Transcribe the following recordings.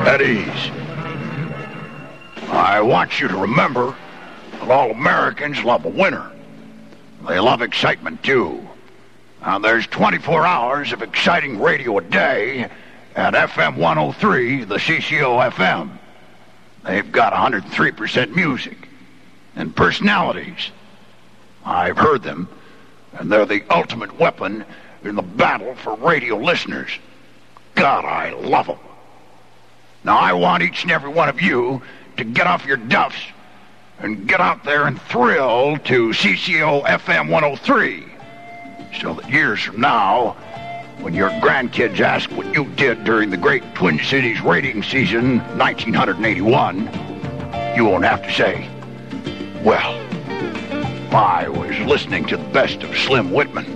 At ease. I want you to remember that all Americans love a winner. They love excitement, too. Now, there's 24 hours of exciting radio a day at FM 103, the CCO FM. They've got 103% music and personalities. I've heard them, and they're the ultimate weapon in the battle for radio listeners. God, I love them. Now, I want each and every one of you to get off your duffs and get out there and thrill to CCO FM 103, so that years from now, when your grandkids ask what you did during the great Twin Cities rating season 1981, you won't have to say, well, I was listening to the best of Slim Whitman.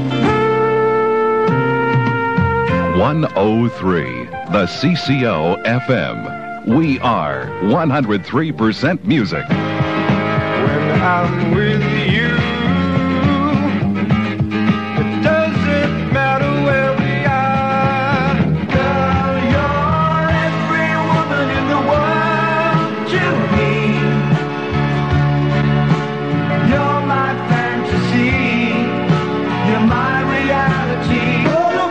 103, the CCO FM. We are 103% music. When I'm with you, it doesn't matter where we are. Girl, you're every woman in the world to me. You're my fantasy. You're my reality.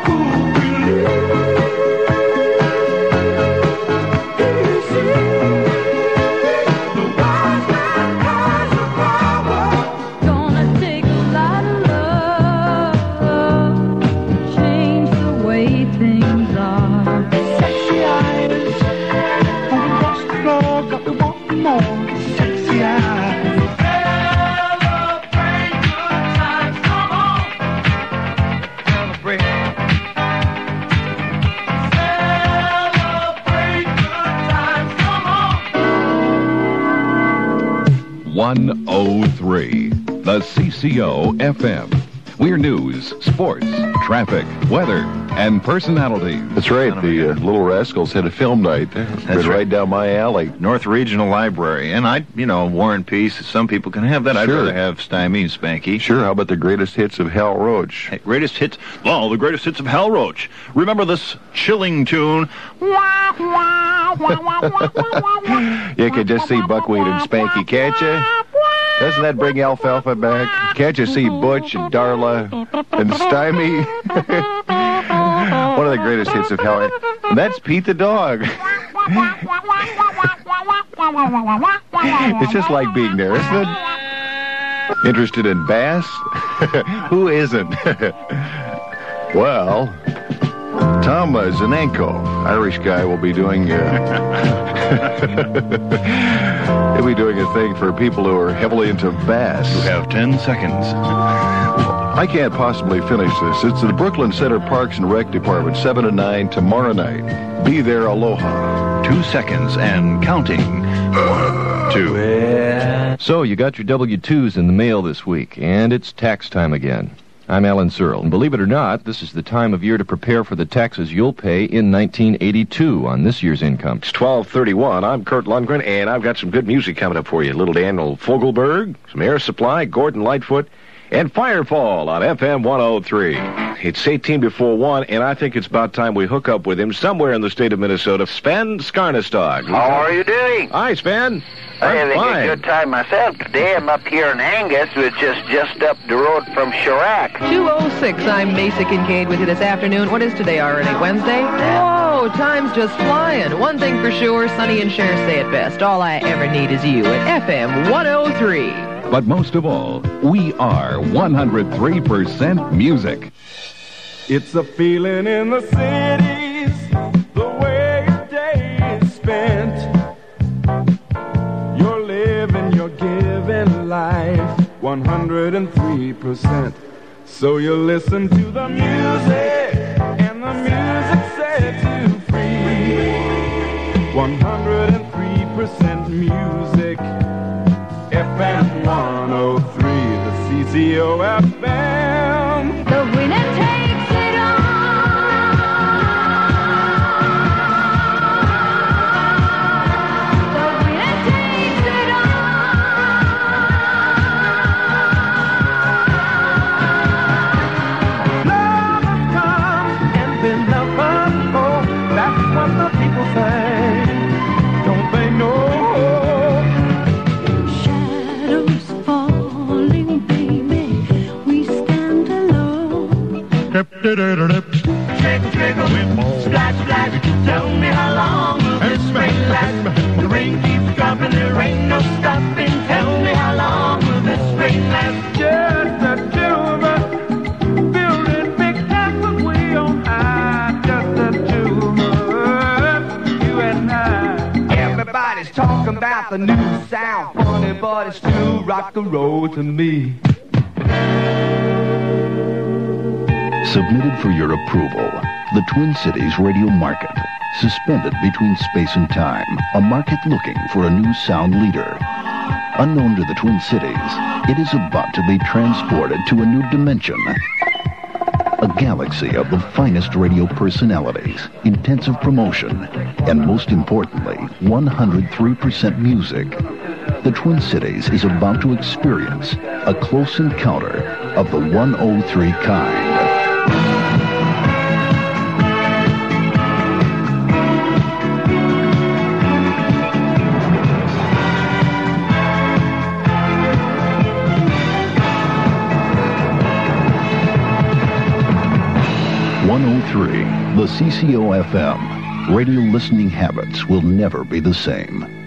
The CCO FM. We're news, sports, traffic, weather, and personality. That's right. The Little Rascals had a film night. That's right down my alley. North Regional Library. And War and Peace, some people can have that. Sure. I'd rather have Stymie and Spanky. Sure. How about the greatest hits of Hal Roach? Hey, greatest hits of Hal Roach. Remember this chilling tune? You can just see Buckwheat and Spanky, can't you? Doesn't that bring Alfalfa back? Can't you see Butch and Darla and Stymie? One of the greatest hits of Hal. And that's Pete the dog. It's just like being there, isn't it? Interested in bass? Who isn't? Well, Tom Zanenko, Irish guy, will be doing he'll be doing a thing for people who are heavily into bass. You have 10 seconds. I can't possibly finish this. It's the Brooklyn Center Parks and Rec Department, 7 to 9 tomorrow night. Be there, aloha. 2 seconds and counting. 1, 2. So you got your W-2s in the mail this week, and it's tax time again. I'm Alan Searle, and believe it or not, this is the time of year to prepare for the taxes you'll pay in 1982 on this year's income. It's 12:31. I'm Kurt Lundgren, and I've got some good music coming up for you. Little Daniel Fogelberg, some Air Supply, Gordon Lightfoot, and Firefall on FM 103. It's 18 before 1, and I think it's about time we hook up with him somewhere in the state of Minnesota. Sven Skarnestad. How are you doing? Hi, Sven. I'm having fine. a good time myself. Today I'm up here in Angus, which is just up the road from Chirac. 2:06. I'm Macy Kincaid with you this afternoon. What is today already? Wednesday? Whoa, time's just flying. One thing for sure, Sonny and Cher say it best. All I ever need is you at FM 103. But most of all, we are 103% music. It's a feeling in the cities, the way your day is spent. You're living, you're giving life 103%. So you listen to the music, and the music sets you free. 103% music. FM 103, the CCO FM. The winner takes it all. The winner takes it all. Love has come and been love unfold. That's what the people say. Everybody's talking about the new sound. Funny, but it's still rock and roll to me. Submitted for your approval, the Twin Cities Radio Market. Suspended between space and time, a market looking for a new sound leader. Unknown to the Twin Cities, it is about to be transported to a new dimension. A galaxy of the finest radio personalities, intensive promotion, and most importantly, 103% music. The Twin Cities is about to experience a close encounter of the 103 kind. The CCO FM. Radio listening habits will never be the same.